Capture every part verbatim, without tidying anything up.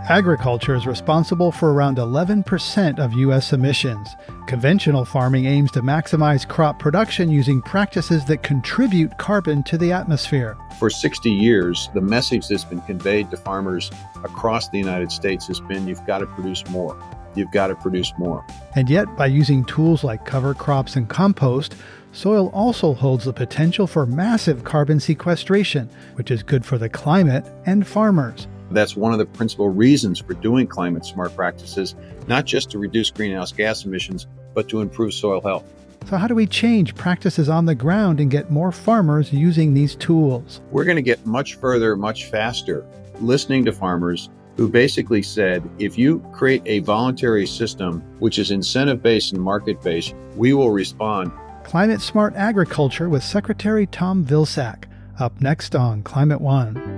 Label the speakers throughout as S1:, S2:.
S1: Agriculture is responsible for around eleven percent of U S emissions. Conventional farming aims to maximize crop production using practices that contribute carbon to the atmosphere.
S2: For sixty years, the message that's been conveyed to farmers across the United States has been, you've got to produce more. You've got to produce more.
S1: And yet, by using tools like cover crops and compost, soil also holds the potential for massive carbon sequestration, which is good for the climate and farmers.
S2: That's one of the principal reasons for doing climate smart practices, not just to reduce greenhouse gas emissions, but to improve soil health.
S1: So how do we change practices on the ground and get more farmers using these tools?
S2: We're going to get much further, much faster, listening to farmers who basically said, if you create a voluntary system which is incentive-based and market-based, we will respond.
S1: Climate Smart Agriculture with Secretary Tom Vilsack, up next on Climate One.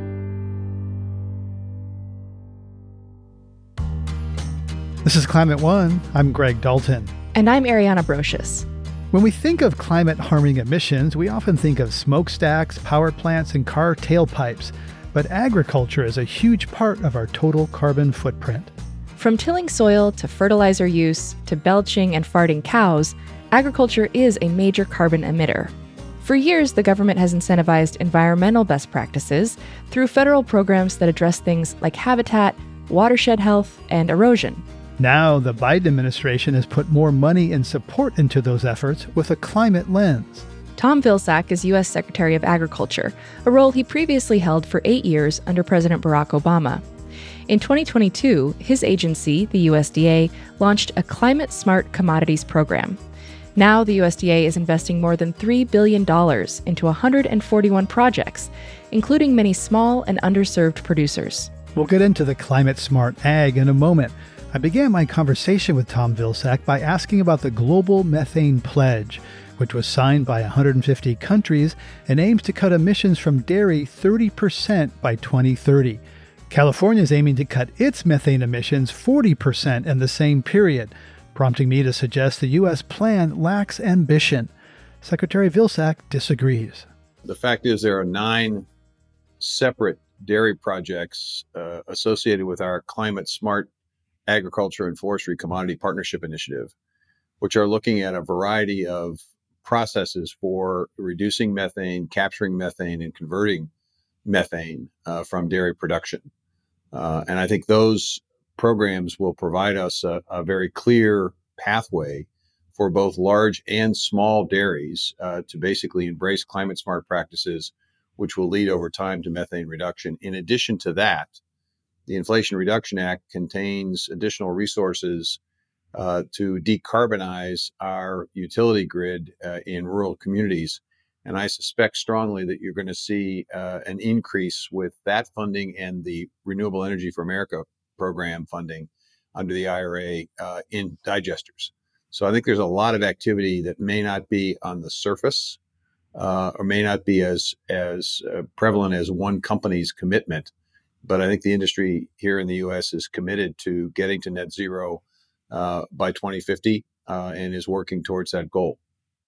S1: This is Climate One. I'm Greg Dalton.
S3: And I'm Ariana Brocious.
S1: When we think of climate-harming emissions, we often think of smokestacks, power plants, and car tailpipes. But agriculture is a huge part of our total carbon footprint.
S3: From tilling soil to fertilizer use to belching and farting cows, agriculture is a major carbon emitter. For years, the government has incentivized environmental best practices through federal programs that address things like habitat, watershed health, and erosion.
S1: Now, the Biden administration has put more money and support into those efforts with a climate lens.
S3: Tom Vilsack is U S Secretary of Agriculture, a role he previously held for eight years under President Barack Obama. In twenty twenty-two, his agency, the U S D A, launched a Climate Smart Commodities program. Now, the U S D A is investing more than three billion dollars into one hundred forty-one projects, including many small and underserved producers.
S1: We'll get into the climate smart ag in a moment. I began my conversation with Tom Vilsack by asking about the Global Methane Pledge, which was signed by one hundred fifty countries and aims to cut emissions from dairy thirty percent by twenty thirty. California is aiming to cut its methane emissions forty percent in the same period, prompting me to suggest the U S plan lacks ambition. Secretary Vilsack disagrees.
S2: The fact is there are nine separate dairy projects uh, associated with our Climate Smart Agriculture and Forestry Commodity Partnership Initiative, which are looking at a variety of processes for reducing methane, capturing methane, and converting methane uh, from dairy production. Uh, and I think those programs will provide us a, a very clear pathway for both large and small dairies uh, to basically embrace climate smart practices, which will lead over time to methane reduction. In addition to that, the Inflation Reduction Act contains additional resources uh, to decarbonize our utility grid uh, in rural communities. And I suspect strongly that you're going to see uh, an increase with that funding and the Renewable Energy for America program funding under the I R A uh, in digesters. So I think there's a lot of activity that may not be on the surface uh, or may not be as, as uh, prevalent as one company's commitment. But I think the industry here in the U S is committed to getting to net zero uh, by twenty fifty uh, and is working towards that goal.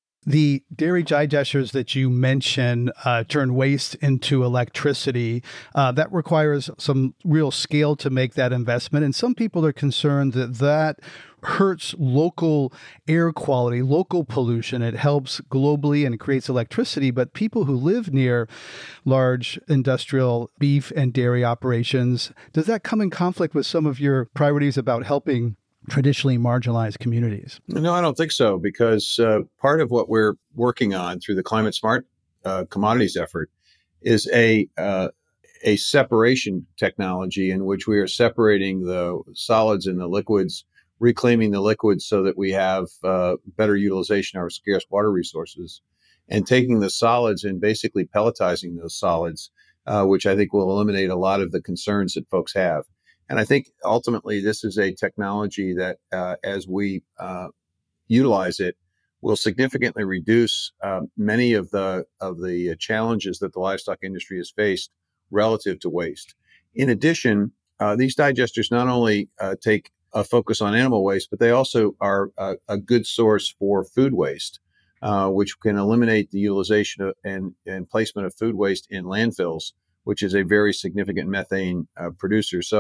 S1: The dairy digesters that you mentioned uh, turn waste into electricity. Uh, that requires some real scale to make that investment. And some people are concerned that that hurts local air quality, local pollution. It helps globally and creates electricity. But people who live near large industrial beef and dairy operations, does that come in conflict with some of your priorities about helping traditionally marginalized communities?
S2: No, I don't think so, because uh, part of what we're working on through the Climate Smart uh, Commodities effort is a uh, a separation technology in which we are separating the solids and the liquids, reclaiming the liquids so that we have uh, better utilization of our scarce water resources, and taking the solids and basically pelletizing those solids, uh, which I think will eliminate a lot of the concerns that folks have. And I think ultimately this is a technology that, uh, as we uh, utilize it, will significantly reduce um, many of the of the challenges that the livestock industry has faced relative to waste. In addition, uh, these digesters not only uh, take a focus on animal waste, but they also are a, a good source for food waste, uh, which can eliminate the utilization of, and, and placement of food waste in landfills, which is a very significant methane uh, producer. So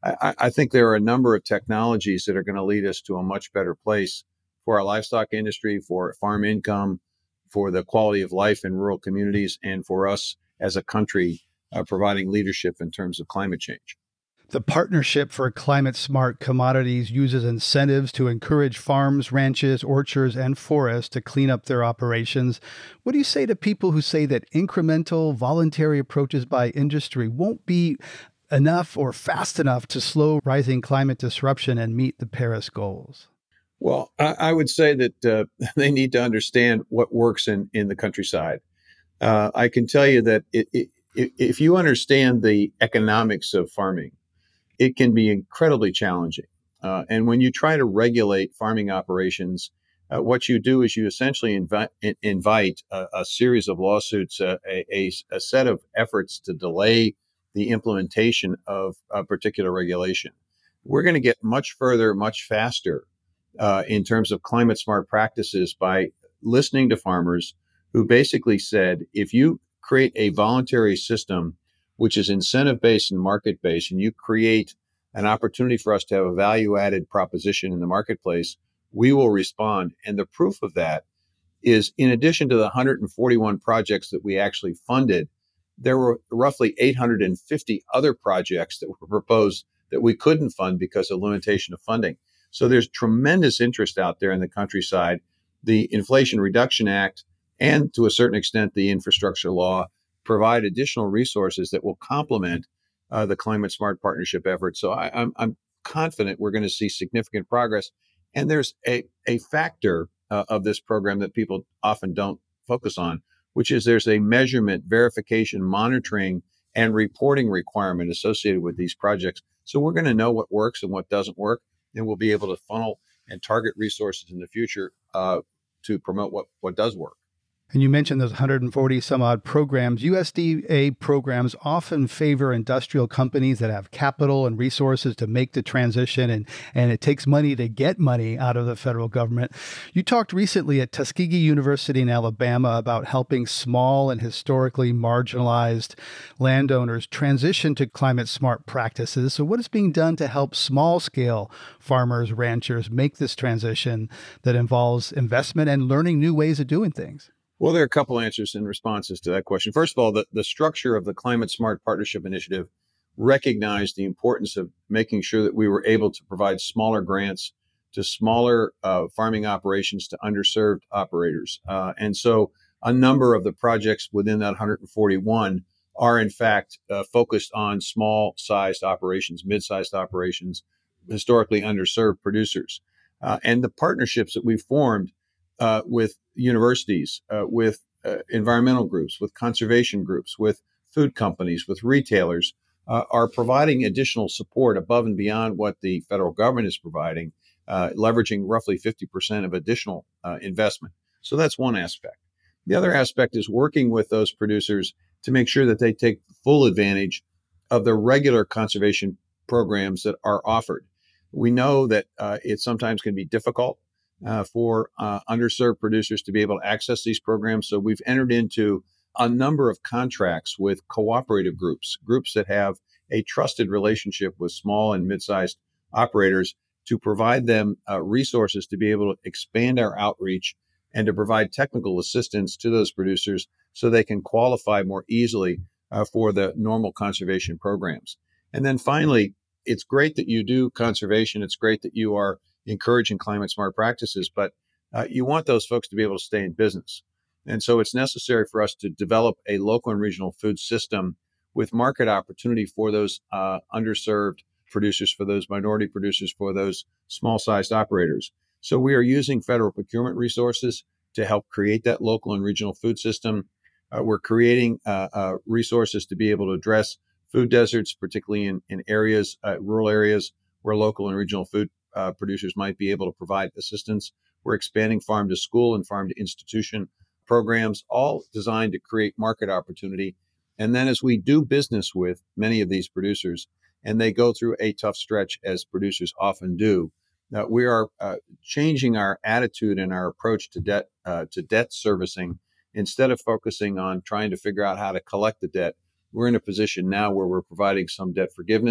S2: I, I think there are a number of technologies that are going to lead us to a much better place for our livestock industry, for farm income, for the quality of life in rural communities, and for us as a country uh, providing leadership in terms of climate change.
S1: The Partnership for Climate Smart Commodities uses incentives to encourage farms, ranches, orchards, and forests to clean up their operations. What do you say to people who say that incremental, voluntary approaches by industry won't be enough or fast enough to slow rising climate disruption and meet the Paris goals?
S2: Well, I, I would say that uh, they need to understand what works in, in the countryside. Uh, I can tell you that it, it, if you understand the economics of farming, it can be incredibly challenging. Uh, and when you try to regulate farming operations, uh, what you do is you essentially invite, invite a, a series of lawsuits, uh, a, a, a set of efforts to delay the implementation of a particular regulation. We're going to get much further, much faster uh, in terms of climate smart practices by listening to farmers who basically said, if you create a voluntary system which is incentive-based and market-based, and you create an opportunity for us to have a value-added proposition in the marketplace, we will respond. And the proof of that is, in addition to the one hundred forty-one projects that we actually funded, there were roughly eight hundred fifty other projects that were proposed that we couldn't fund because of limitation of funding. So there's tremendous interest out there in the countryside. The Inflation Reduction Act, and to a certain extent, the infrastructure law, provide additional resources that will complement uh, the climate smart partnership effort. So I, I'm, I'm confident we're going to see significant progress. And there's a, a factor uh, of this program that people often don't focus on, which is there's a measurement, verification, monitoring, and reporting requirement associated with these projects. So we're going to know what works and what doesn't work, and we'll be able to funnel and target resources in the future uh, to promote what, what does work.
S1: And you mentioned those one hundred forty some odd programs. U S D A programs often favor industrial companies that have capital and resources to make the transition, and, and it takes money to get money out of the federal government. You talked recently at Tuskegee University in Alabama about helping small and historically marginalized landowners transition to climate smart practices. So what is being done to help small scale farmers, ranchers make this transition that involves investment and learning new ways of doing things?
S2: Well, there are a couple answers and responses to that question. First of all, the, the structure of the Climate Smart Partnership Initiative recognized the importance of making sure that we were able to provide smaller grants to smaller uh, farming operations, to underserved operators. Uh, and so a number of the projects within that one hundred forty-one are, in fact, uh, focused on small-sized operations, mid-sized operations, historically underserved producers. Uh, and the partnerships that we formed uh, with universities, uh, with uh, environmental groups, with conservation groups, with food companies, with retailers, uh, are providing additional support above and beyond what the federal government is providing, uh, leveraging roughly fifty percent of additional uh, investment. So that's one aspect. The other aspect is working with those producers to make sure that they take full advantage of the regular conservation programs that are offered. We know that uh, it sometimes can be difficult Uh, for uh, underserved producers to be able to access these programs. So we've entered into a number of contracts with cooperative groups, groups that have a trusted relationship with small and mid-sized operators, to provide them uh, resources to be able to expand our outreach and to provide technical assistance to those producers so they can qualify more easily uh, for the normal conservation programs. And then finally, it's great that you do conservation. It's great that you are encouraging climate smart practices, but uh, you want those folks to be able to stay in business. And so it's necessary for us to develop a local and regional food system with market opportunity for those uh, underserved producers, for those minority producers, for those small-sized operators. So we are using federal procurement resources to help create that local and regional food system. Uh, we're creating uh, uh, resources to be able to address food deserts, particularly in, in areas, uh, rural areas where local and regional food Uh, producers might be able to provide assistance. We're expanding farm to school and farm to institution programs, all designed to create market opportunity. And then as we do business with many of these producers, and they go through a tough stretch, as producers often do, uh, we are uh, changing our attitude and our approach to debt uh, to debt servicing. Instead of focusing on trying to figure out how to collect the debt, we're in a position now where we're providing some debt forgiveness,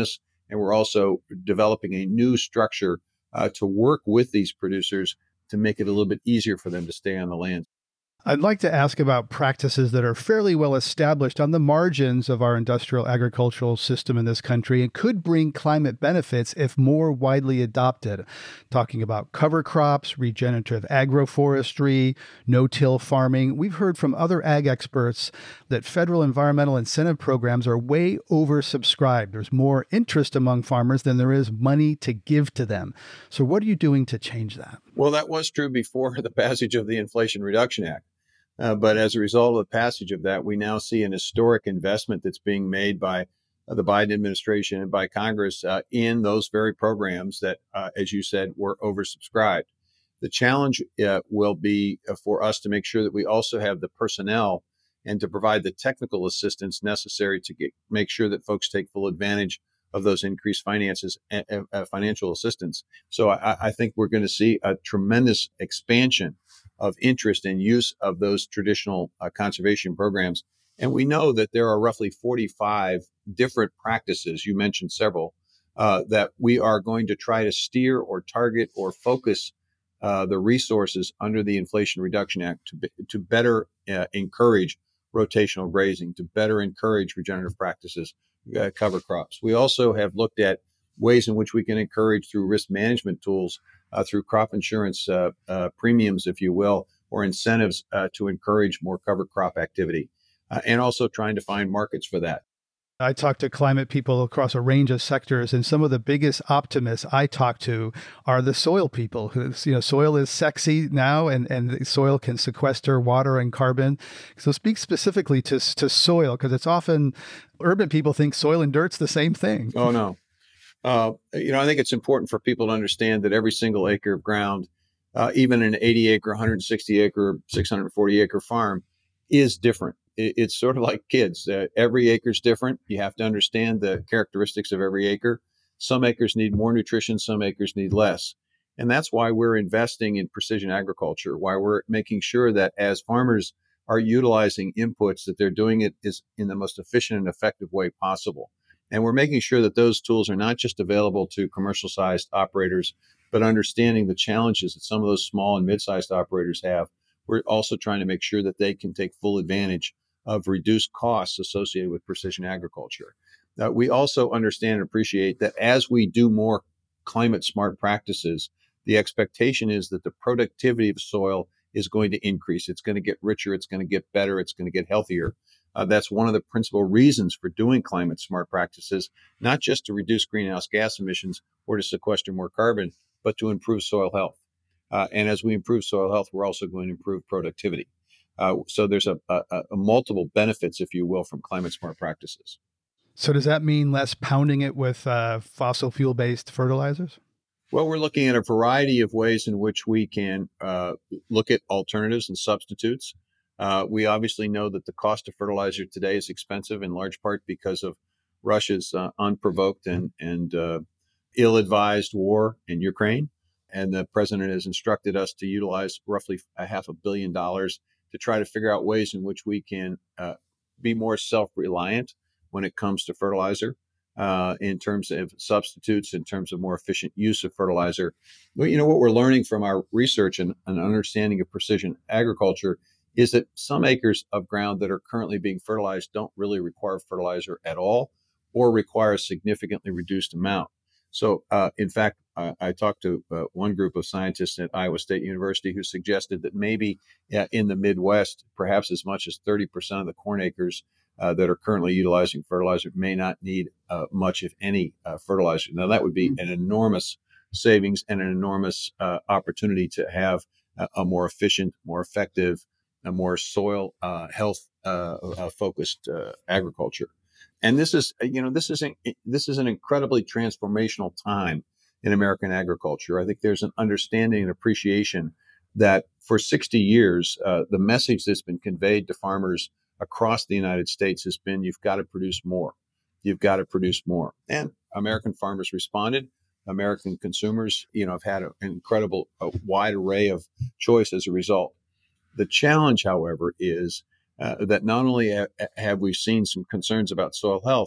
S2: And we're also developing a new structure uh, to work with these producers to make it a little bit easier for them to stay on the land.
S1: I'd like to ask about practices that are fairly well established on the margins of our industrial agricultural system in this country and could bring climate benefits if more widely adopted. Talking about cover crops, regenerative agroforestry, no-till farming. We've heard from other ag experts that federal environmental incentive programs are way oversubscribed. There's more interest among farmers than there is money to give to them. So what are you doing to change that?
S2: Well, that was true before the passage of the Inflation Reduction Act. Uh, but as a result of the passage of that, we now see an historic investment that's being made by uh, the Biden administration and by Congress uh, in those very programs that, uh, as you said, were oversubscribed. The challenge uh, will be uh, for us to make sure that we also have the personnel and to provide the technical assistance necessary to get, make sure that folks take full advantage of those increased finances, uh, uh, financial assistance. So I, I think we're going to see a tremendous expansion of interest and use of those traditional uh, conservation programs. And we know that there are roughly forty-five different practices, you mentioned several, uh, that we are going to try to steer or target or focus uh, the resources under the Inflation Reduction Act to, be, to better uh, encourage rotational grazing, to better encourage regenerative practices, uh, cover crops. We also have looked at ways in which we can encourage through risk management tools, uh, through crop insurance uh, uh, premiums, if you will, or incentives uh, to encourage more cover crop activity, uh, and also trying to find markets for that.
S1: I talk to climate people across a range of sectors, and some of the biggest optimists I talk to are the soil people. Who, you know, soil is sexy now, and, and the soil can sequester water and carbon. So speak specifically to, to soil, because it's often urban people think soil and dirt's the same thing.
S2: Oh, no. Uh, you know, I think it's important for people to understand that every single acre of ground, uh, even an eighty acre, one hundred sixty acre, six hundred forty acre farm is different. It, it's sort of like kids. Uh, every acre is different. You have to understand the characteristics of every acre. Some acres need more nutrition, some acres need less. And that's why we're investing in precision agriculture, why we're making sure that as farmers are utilizing inputs, that they're doing it is in the most efficient and effective way possible. And we're making sure that those tools are not just available to commercial sized operators, but understanding the challenges that some of those small and mid-sized operators have. We're also trying to make sure that they can take full advantage of reduced costs associated with precision agriculture. Uh, we also understand and appreciate that as we do more climate smart practices, the expectation is that the productivity of soil is going to increase. It's going to get richer. It's going to get better. It's going to get healthier. Uh, that's one of the principal reasons for doing climate smart practices, not just to reduce greenhouse gas emissions or to sequester more carbon, but to improve soil health. Uh, and as we improve soil health, we're also going to improve productivity. Uh, so there's a, a, a multiple benefits, if you will, from climate smart practices.
S1: So does that mean less pounding it with uh, fossil fuel-based fertilizers?
S2: Well, we're looking at a variety of ways in which we can uh, look at alternatives and substitutes. Uh, we obviously know that the cost of fertilizer today is expensive, in large part because of Russia's uh, unprovoked and, and uh, ill-advised war in Ukraine. And the president has instructed us to utilize roughly a half a billion dollars to try to figure out ways in which we can uh, be more self-reliant when it comes to fertilizer, uh, in terms of substitutes, in terms of more efficient use of fertilizer. But, you know, what we're learning from our research and, and understanding of precision agriculture is that some acres of ground that are currently being fertilized don't really require fertilizer at all or require a significantly reduced amount. So, uh, in fact, uh, I talked to uh, one group of scientists at Iowa State University who suggested that maybe uh, in the Midwest, perhaps as much as thirty percent of the corn acres uh, that are currently utilizing fertilizer may not need uh, much, if any, uh, fertilizer. Now, that would be an enormous savings and an enormous uh, opportunity to have a, a more efficient, more effective, a more soil uh, health uh, uh, focused uh, agriculture. And this is, you know, this is an, this is an incredibly transformational time in American agriculture. I think there's an understanding and appreciation that for sixty years, uh, the message that's been conveyed to farmers across the United States has been, you've got to produce more. You've got to produce more. And American farmers responded. American consumers, you know, have had an incredible, a wide array of choice as a result. The challenge, however, is uh, that not only ha- have we seen some concerns about soil health,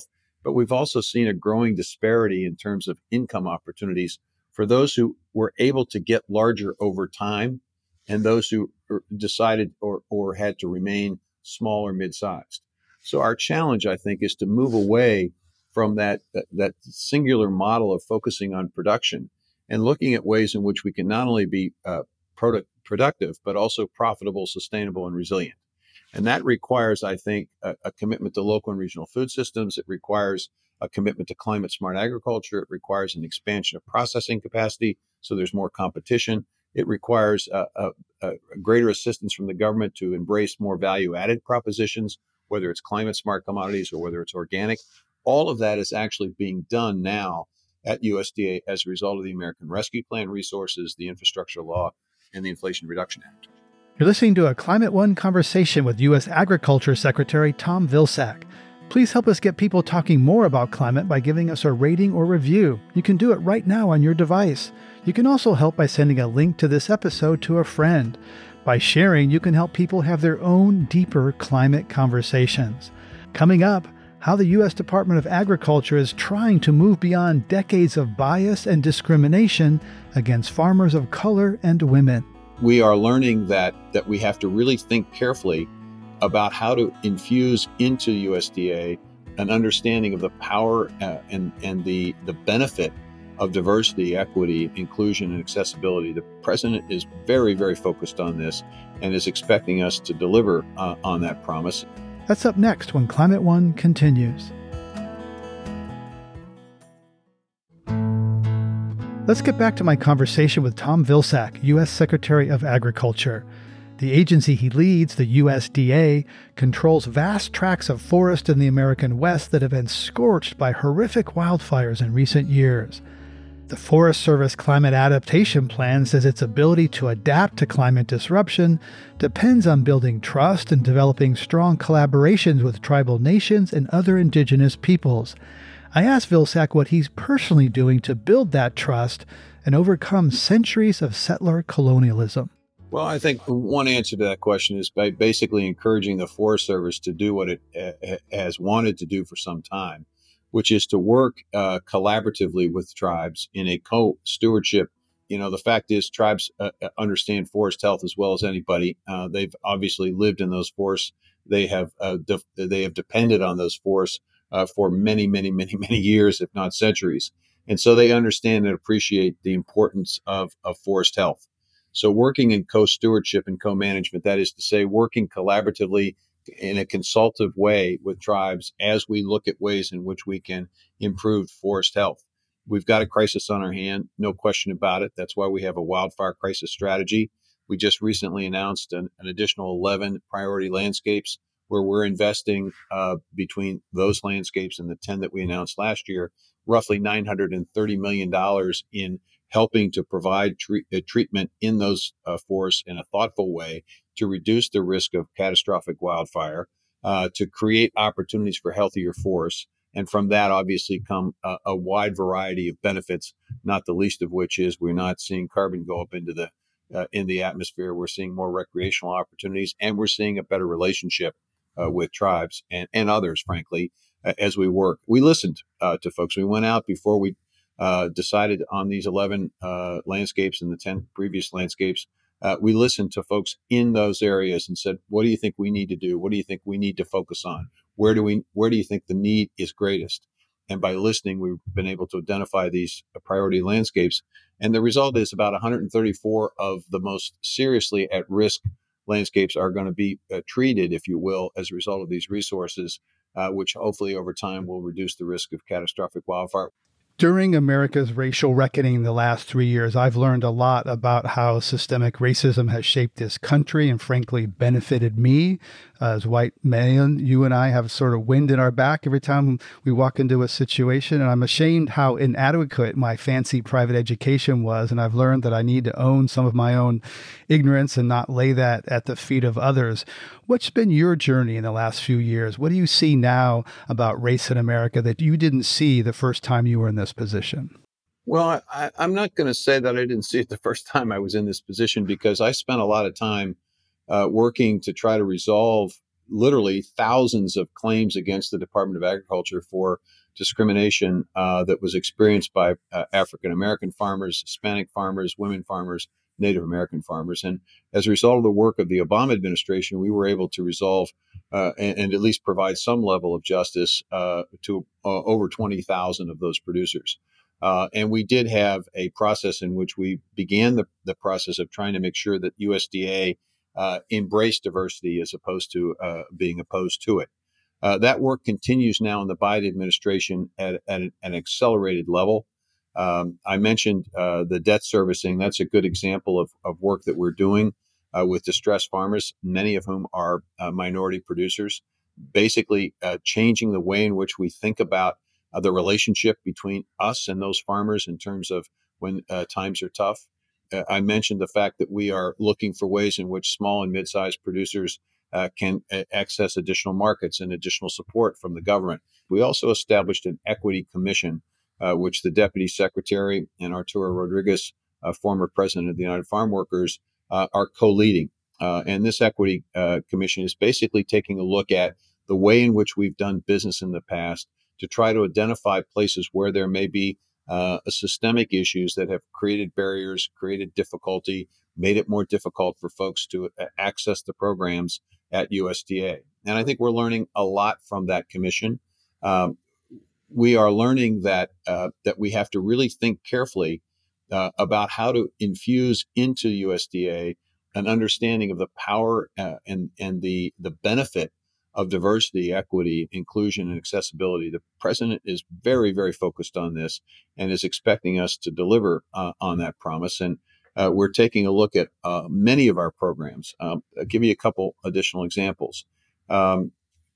S2: but we've also seen a growing disparity in terms of income opportunities for those who were able to get larger over time and those who decided or, or had to remain small or mid-sized. So our challenge, I think, is to move away from that, that, that singular model of focusing on production and looking at ways in which we can not only be uh, product, productive, but also profitable, sustainable, and resilient. And that requires, I think, a, a commitment to local and regional food systems. It requires a commitment to climate smart agriculture. It requires an expansion of processing capacity so there's more competition. It requires a, a, a greater assistance from the government to embrace more value-added propositions, whether it's climate smart commodities or whether it's organic. All of that is actually being done now at U S D A as a result of the American Rescue Plan resources, the infrastructure law, and the Inflation Reduction Act.
S1: You're listening to a Climate One conversation with U S Agriculture Secretary Tom Vilsack. Please help us get people talking more about climate by giving us a rating or review. You can do it right now on your device. You can also help by sending a link to this episode to a friend. By sharing, you can help people have their own deeper climate conversations. Coming up, how the U S Department of Agriculture is trying to move beyond decades of bias and discrimination against farmers of color and women.
S2: We are learning that that we have to really think carefully about how to infuse into U S D A an understanding of the power uh, and, and the, the benefit of diversity, equity, inclusion, and accessibility. The president is very, very focused on this and is expecting us to deliver uh, on that promise.
S1: That's up next when Climate One continues. Let's get back to my conversation with Tom Vilsack, U S Secretary of Agriculture. The agency he leads, the U S D A, controls vast tracts of forest in the American West that have been scorched by horrific wildfires in recent years. The Forest Service Climate Adaptation Plan says its ability to adapt to climate disruption depends on building trust and developing strong collaborations with tribal nations and other indigenous peoples. I asked Vilsack what he's personally doing to build that trust and overcome centuries of settler colonialism.
S2: Well, I think one answer to that question is by basically encouraging the Forest Service to do what it uh, has wanted to do for some time, which is to work uh, collaboratively with tribes in a co-stewardship. You know, the fact is tribes uh, understand forest health as well as anybody. Uh, they've obviously lived in those forests. They have uh, de- they have depended on those forests uh, for many, many, many, many years, if not centuries. And so they understand and appreciate the importance of, of forest health. So working in co-stewardship and co-management, that is to say, working collaboratively in a consultative way with tribes as we look at ways in which we can improve forest health. We've got a crisis on our hand, no question about it. That's why we have a wildfire crisis strategy. We just recently announced an, an additional eleven priority landscapes where we're investing uh, between those landscapes and the ten that we announced last year, roughly nine hundred thirty million dollars in helping to provide tre- uh, treatment in those uh, forests in a thoughtful way to reduce the risk of catastrophic wildfire, uh, to create opportunities for healthier forests. And from that, obviously, come a, a wide variety of benefits, not the least of which is we're not seeing carbon go up into the uh, in the atmosphere. We're seeing more recreational opportunities, and we're seeing a better relationship uh, with tribes and, and others, frankly, uh, as we work. We listened uh, to folks. We went out before we uh, decided on these eleven uh, landscapes and the ten previous landscapes. Uh, we listened to folks in those areas and said, what do you think we need to do? What do you think we need to focus on? Where do we, where do you think the need is greatest? And by listening, we've been able to identify these priority landscapes. And the result is about one hundred thirty-four of the most seriously at risk landscapes are going to be uh, treated, if you will, as a result of these resources, uh, which hopefully over time will reduce the risk of catastrophic wildfire.
S1: During America's racial reckoning in the last three years, I've learned a lot about how systemic racism has shaped this country and frankly benefited me. Uh, as white men, you and I have sort of wind in our back every time we walk into a situation. And I'm ashamed how inadequate my fancy private education was. And I've learned that I need to own some of my own ignorance and not lay that at the feet of others. What's been your journey in the last few years? What do you see now about race in America that you didn't see the first time you were in this position?
S2: Well, I, I'm not going to say that I didn't see it the first time I was in this position, because I spent a lot of time uh, working to try to resolve literally thousands of claims against the Department of Agriculture for discrimination uh, that was experienced by uh, African American farmers, Hispanic farmers, women farmers, Native American farmers. And as a result of the work of the Obama administration, we were able to resolve uh, and, and at least provide some level of justice uh, to uh, over twenty thousand of those producers. Uh, and we did have a process in which we began the, the process of trying to make sure that U S D A uh, embraced diversity as opposed to uh, being opposed to it. Uh, that work continues now in the Biden administration at, at an, an accelerated level. Um, I mentioned uh, the debt servicing. That's a good example of, of work that we're doing uh, with distressed farmers, many of whom are uh, minority producers, basically uh, changing the way in which we think about uh, the relationship between us and those farmers in terms of when uh, times are tough. Uh, I mentioned the fact that we are looking for ways in which small and mid-sized producers Uh, can uh, access additional markets and additional support from the government. We also established an equity commission, uh, which the Deputy Secretary and Arturo Rodriguez, uh, former president of the United Farm Workers, uh, are co-leading. Uh, and this equity uh, commission is basically taking a look at the way in which we've done business in the past to try to identify places where there may be uh, systemic issues that have created barriers, created difficulty, made it more difficult for folks to uh, access the programs at U S D A. And I think we're learning a lot from that commission. Um, we are learning that uh, that we have to really think carefully uh, about how to infuse into U S D A an understanding of the power uh, and and the the benefit of diversity, equity, inclusion, and accessibility. The president is very, very focused on this and is expecting us to deliver uh, on that promise. And Uh, we're taking a look at uh, many of our programs. Um, I'll give you a couple additional examples. Um,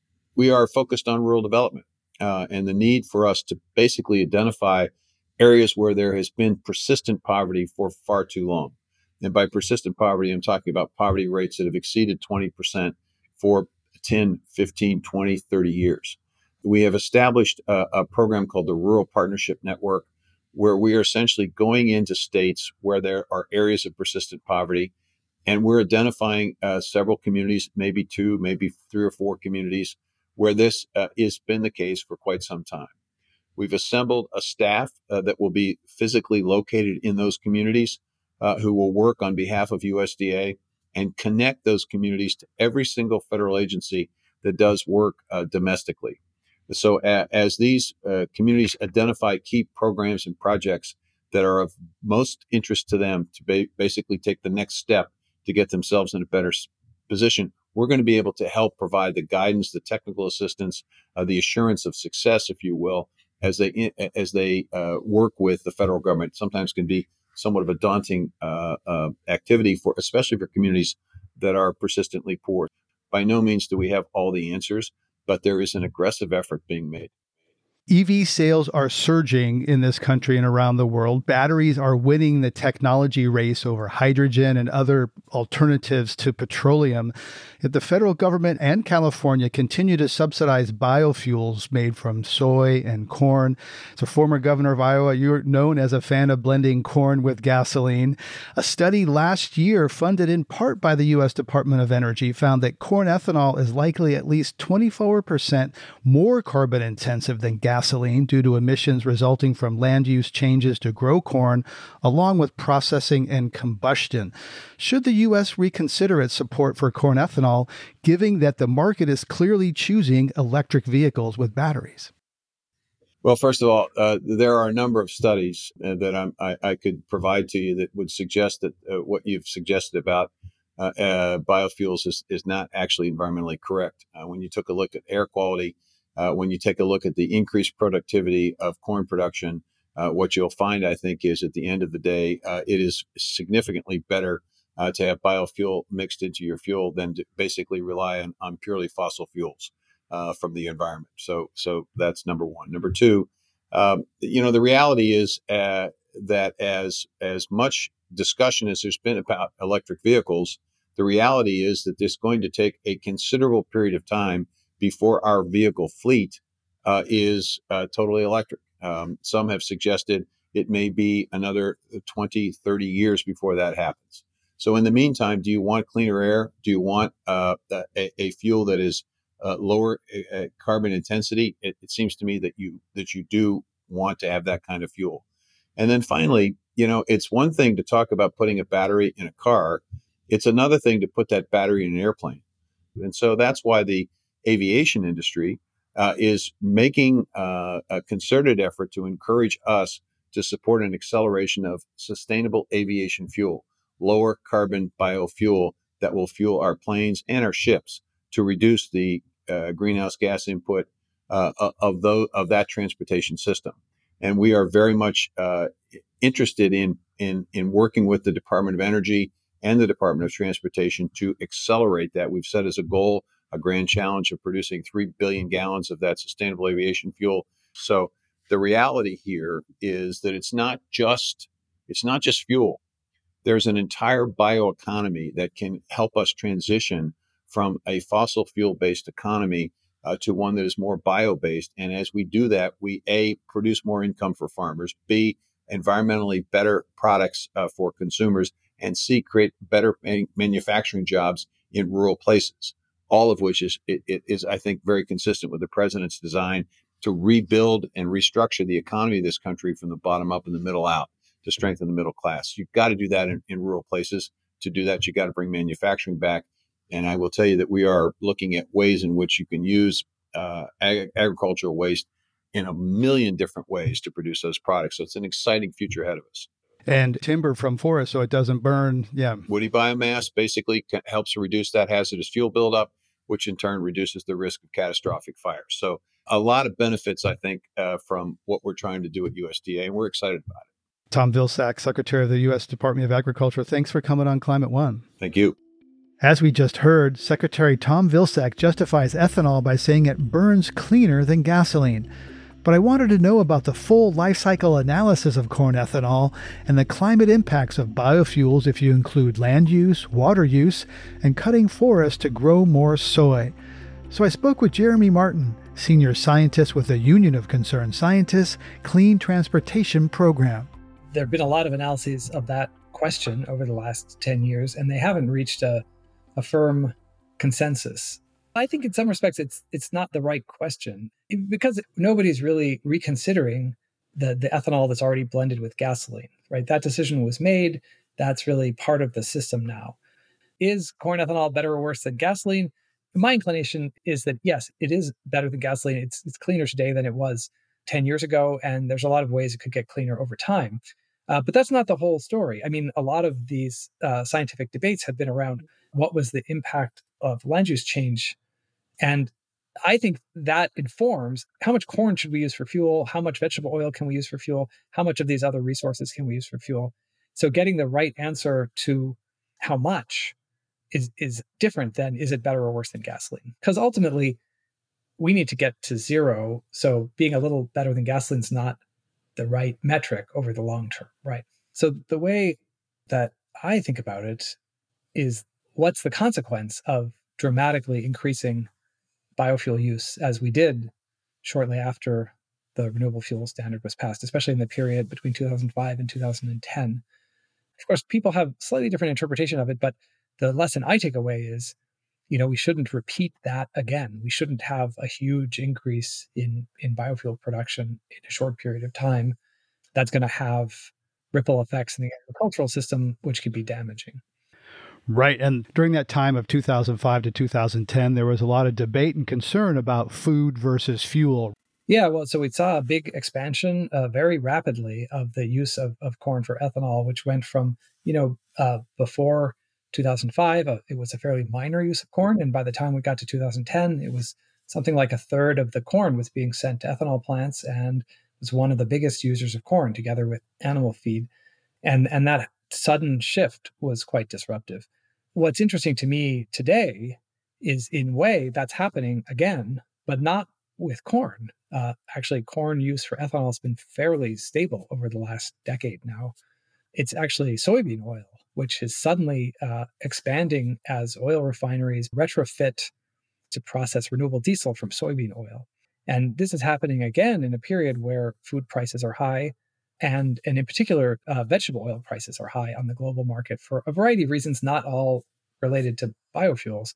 S2: we are focused on rural development uh, and the need for us to basically identify areas where there has been persistent poverty for far too long. And by persistent poverty, I'm talking about poverty rates that have exceeded twenty percent for ten, fifteen, twenty, thirty years. We have established a, a program called the Rural Partnership Network, where we are essentially going into states where there are areas of persistent poverty, and we're identifying uh, several communities, maybe two, maybe three or four communities, where this uh, has been the case for quite some time. We've assembled a staff uh, that will be physically located in those communities uh, who will work on behalf of U S D A and connect those communities to every single federal agency that does work uh, domestically. So uh, as these uh, communities identify key programs and projects that are of most interest to them to ba- basically take the next step to get themselves in a better s- position, we're going to be able to help provide the guidance, the technical assistance, uh, the assurance of success, if you will, as they as they uh, work with the federal government. Sometimes can be somewhat of a daunting uh, uh, activity for, especially for communities that are persistently poor. By no means do we have all the answers, but there is an aggressive effort being made.
S1: E V sales are surging in this country and around the world. Batteries are winning the technology race over hydrogen and other alternatives to petroleum. Yet the federal government and California continue to subsidize biofuels made from soy and corn. As a former governor of Iowa, you're known as a fan of blending corn with gasoline. A study last year, funded in part by the U S Department of Energy, found that corn ethanol is likely at least twenty-four percent more carbon intensive than gasoline. gasoline due to emissions resulting from land use changes to grow corn, along with processing and combustion. Should the U S reconsider its support for corn ethanol, given that the market is clearly choosing electric vehicles with batteries?
S2: Well, first of all, uh, there are a number of studies uh, that I'm, I, I could provide to you that would suggest that uh, what you've suggested about uh, uh, biofuels is, is not actually environmentally correct. Uh, when you took a look at air quality, Uh, when you take a look at the increased productivity of corn production, uh, what you'll find, I think, is at the end of the day, uh, it is significantly better uh, to have biofuel mixed into your fuel than to basically rely on, on purely fossil fuels uh, from the environment. So, so that's number one. Number two, um, you know, the reality is uh, that as as much discussion as there's been about electric vehicles, the reality is that there's going to take a considerable period of time before our vehicle fleet uh, is uh, totally electric. Um, some have suggested it may be another twenty, thirty years before that happens. So in the meantime, do you want cleaner air? Do you want uh, a, a fuel that is uh, lower uh, carbon intensity, it, it seems to me that you that you do want to have that kind of fuel. And then finally, you know, it's one thing to talk about putting a battery in a car. It's another thing to put that battery in an airplane. And so that's why the aviation industry uh, is making uh, a concerted effort to encourage us to support an acceleration of sustainable aviation fuel, lower carbon biofuel that will fuel our planes and our ships to reduce the uh, greenhouse gas input uh, of, those, of that transportation system. And we are very much uh, interested in, in, in working with the Department of Energy and the Department of Transportation to accelerate that. We've set as a goal a grand challenge of producing three billion gallons of that sustainable aviation fuel. So the reality here is that it's not just it's not just fuel. There's an entire bioeconomy that can help us transition from a fossil fuel-based economy uh, to one that is more bio-based. And as we do that, we A, produce more income for farmers, B, environmentally better products uh, for consumers, and C, create better man- manufacturing jobs in rural places, all of which is, it, it is, I think, very consistent with the president's design to rebuild and restructure the economy of this country from the bottom up and the middle out to strengthen the middle class. You've got to do that in, in rural places. To do that, you got to bring manufacturing back. And I will tell you that we are looking at ways in which you can use uh, ag- agricultural waste in a million different ways to produce those products. So it's an exciting future ahead of us.
S1: And timber from forest so it doesn't burn. Yeah.
S2: Woody biomass basically helps reduce that hazardous fuel buildup, which in turn reduces the risk of catastrophic fires. So a lot of benefits, I think, uh, from what we're trying to do at U S D A, and we're excited about it.
S1: Tom Vilsack, Secretary of the U S Department of Agriculture, thanks for coming on Climate One.
S2: Thank you.
S1: As we just heard, Secretary Tom Vilsack justifies ethanol by saying it burns cleaner than gasoline. But I wanted to know about the full life cycle analysis of corn ethanol and the climate impacts of biofuels if you include land use, water use, and cutting forests to grow more soy. So I spoke with Jeremy Martin, senior scientist with the Union of Concerned Scientists Clean Transportation Program.
S4: There have been a lot of analyses of that question over the last ten years, and they haven't reached a, a firm consensus. I think in some respects it's it's not the right question because nobody's really reconsidering the, the ethanol that's already blended with gasoline, right? That decision was made. That's really part of the system now. Is corn ethanol better or worse than gasoline? My inclination is that, yes, it is better than gasoline. It's, it's cleaner today than it was ten years ago, and there's a lot of ways it could get cleaner over time. Uh, but that's not the whole story. I mean, a lot of these uh, scientific debates have been around what was the impact of land use change. And I think that informs how much corn should we use for fuel, how much vegetable oil can we use for fuel, how much of these other resources can we use for fuel. So getting the right answer to how much is, is different than is it better or worse than gasoline? Because ultimately, we need to get to zero. So being a little better than gasoline is not the right metric over the long term, right? So the way that I think about it is what's the consequence of dramatically increasing biofuel use as we did shortly after the renewable fuel standard was passed, especially in the period between two thousand five and two thousand ten. Of course, people have slightly different interpretation of it, but the lesson I take away is, you know, we shouldn't repeat that again. We shouldn't have a huge increase in, in biofuel production in a short period of time. That's going to have ripple effects in the agricultural system, which could be damaging.
S1: Right. And during that time of two thousand five to two thousand ten, there was a lot of debate and concern about food versus fuel.
S4: Yeah, well, so we saw a big expansion uh, very rapidly of the use of, of corn for ethanol, which went from, you know, uh, before two thousand five, uh, it was a fairly minor use of corn. And by the time we got to two thousand ten, it was something like a third of the corn was being sent to ethanol plants and was one of the biggest users of corn together with animal feed. And, and that sudden shift was quite disruptive. What's interesting to me today is, in a way, that's happening again, but not with corn. Uh, actually, corn use for ethanol has been fairly stable over the last decade now. It's actually soybean oil, which is suddenly uh, expanding as oil refineries retrofit to process renewable diesel from soybean oil. And this is happening again in a period where food prices are high, and, and in particular, uh, vegetable oil prices are high on the global market for a variety of reasons, not all related to biofuels.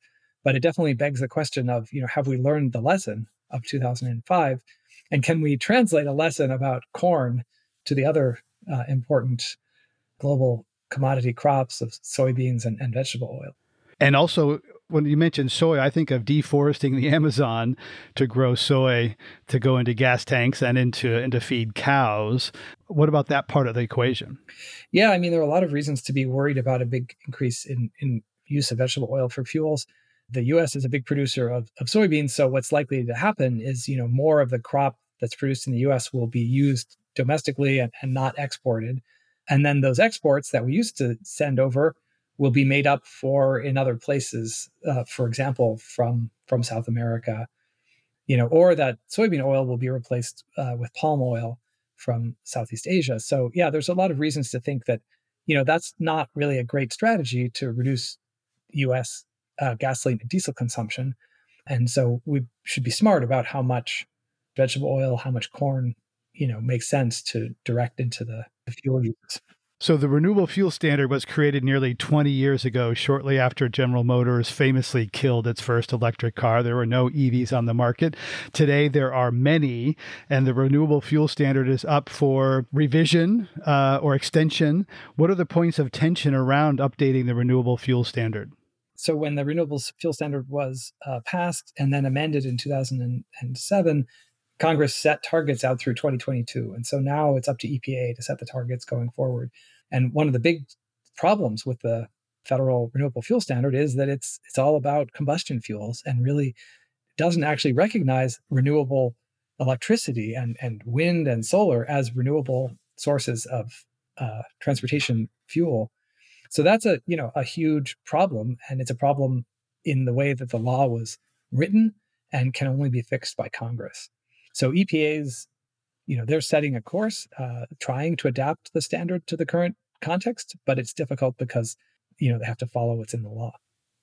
S4: But it definitely begs the question of, you know, have we learned the lesson of two thousand five? And can we translate a lesson about corn to the other uh, important global commodity crops of soybeans and, and vegetable oil?
S1: And also, when you mention soy, I think of deforesting the Amazon to grow soy to go into gas tanks and into into feed cows. What about that part of the equation?
S4: Yeah, I mean, there are a lot of reasons to be worried about a big increase in, in use of vegetable oil for fuels. The U S is a big producer of, of soybeans, so what's likely to happen is, you know, more of the crop that's produced in the U S will be used domestically and, and not exported. And then those exports that we used to send over will be made up for in other places, uh, for example, from from South America, you know, or that soybean oil will be replaced uh, with palm oil from Southeast Asia. So yeah, there's a lot of reasons to think that, you know, that's not really a great strategy to reduce U S uh, gasoline and diesel consumption. And so we should be smart about how much vegetable oil, how much corn, you know, makes sense to direct into the, the fuel uses.
S1: So the Renewable Fuel Standard was created nearly twenty years ago, shortly after General Motors famously killed its first electric car. There were no E Vs on the market. Today, there are many, and the Renewable Fuel Standard is up for revision uh, or extension. What are the points of tension around updating the Renewable Fuel Standard?
S4: So when the Renewable Fuel Standard was uh, passed and then amended in two thousand seven, Congress set targets out through twenty twenty-two. And so now it's up to E P A to set the targets going forward. And one of the big problems with the federal renewable fuel standard is that it's it's all about combustion fuels and really doesn't actually recognize renewable electricity and, and wind and solar as renewable sources of uh, transportation fuel. So that's a, you know, a huge problem. And it's a problem in the way that the law was written and can only be fixed by Congress. So E P A's, you know, they're setting a course, uh, trying to adapt the standard to the current context, but it's difficult because, you know, they have to follow what's in the law.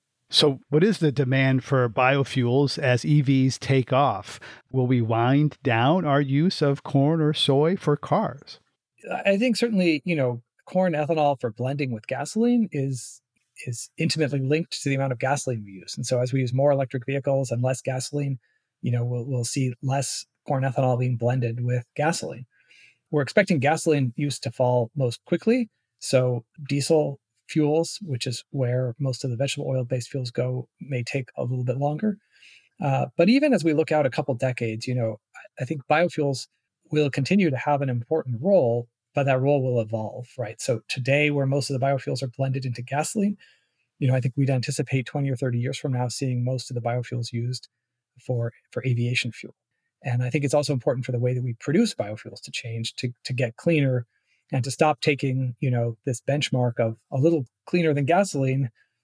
S1: So what is the demand for biofuels as E Vs take off? Will we wind down our use of corn or soy for cars?
S4: I think certainly, you know, corn ethanol for blending with gasoline is is intimately linked to the amount of gasoline we use. And so as we use more electric vehicles and less gasoline, you know, we'll, we'll see less corn ethanol being blended with gasoline. We're expecting gasoline use to fall most quickly. So diesel fuels, which is where most of the vegetable oil-based fuels go, may take a little bit longer. Uh, but even as we look out a couple decades, you know, I think biofuels will continue to have an important role, but that role will evolve, right? So today, where most of the biofuels are blended into gasoline, you know, I think we'd anticipate twenty or thirty years from now seeing most of the biofuels used for, for aviation fuel. And I think it's also important for the way that we produce biofuels to change, to, to get cleaner and to stop taking, you know, this benchmark of a little cleaner than gasoline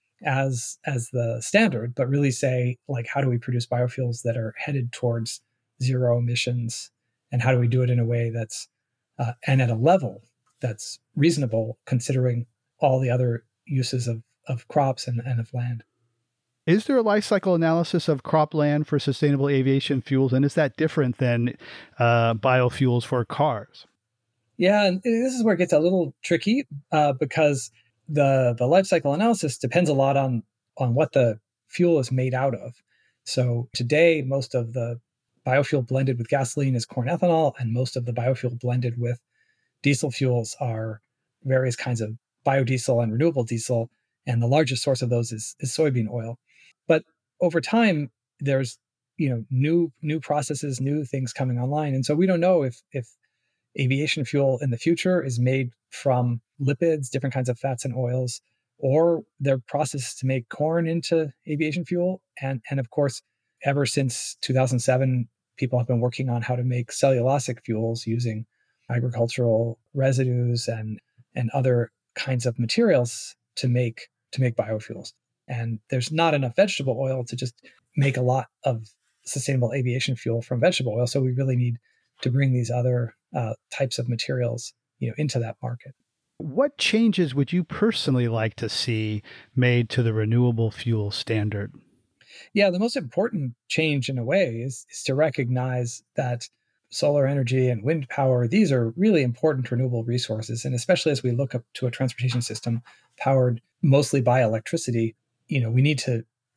S4: as as the standard, but really say, like, how do we produce biofuels that are headed towards zero emissions? And how do we do it in a way that's, uh, and at a level that's reasonable, considering all the other uses of, of crops and, and of land?
S1: Is there a life cycle analysis of cropland for sustainable aviation fuels? And is that different than uh, biofuels for cars?
S4: Yeah, and this is where it gets a little tricky uh, because the the life cycle analysis depends a lot on on what the fuel is made out of. So today, most of the biofuel blended with gasoline is corn ethanol, and most of the biofuel blended with diesel fuels are various kinds of biodiesel and renewable diesel, and the largest source of those is, is soybean oil. But over time, there's, you know, new new processes, new things coming online, and so we don't know if if aviation fuel in the future is made from lipids, different kinds of fats and oils, or they're processed to make corn into aviation fuel. And, and of course, ever since two thousand seven, people have been working on how to make cellulosic fuels using agricultural residues and, and other kinds of materials to make to make biofuels. And there's not enough vegetable oil to just make a lot of sustainable aviation fuel from vegetable oil. So we really need to bring these other uh, types of materials, you know, into that market.
S1: What changes would you personally like to see made to the renewable fuel standard?
S4: Yeah, the most important change in a way is, is to recognize that solar energy and wind power, these are really important renewable resources. And especially as we look up to a transportation system powered mostly by electricity, you know, we need to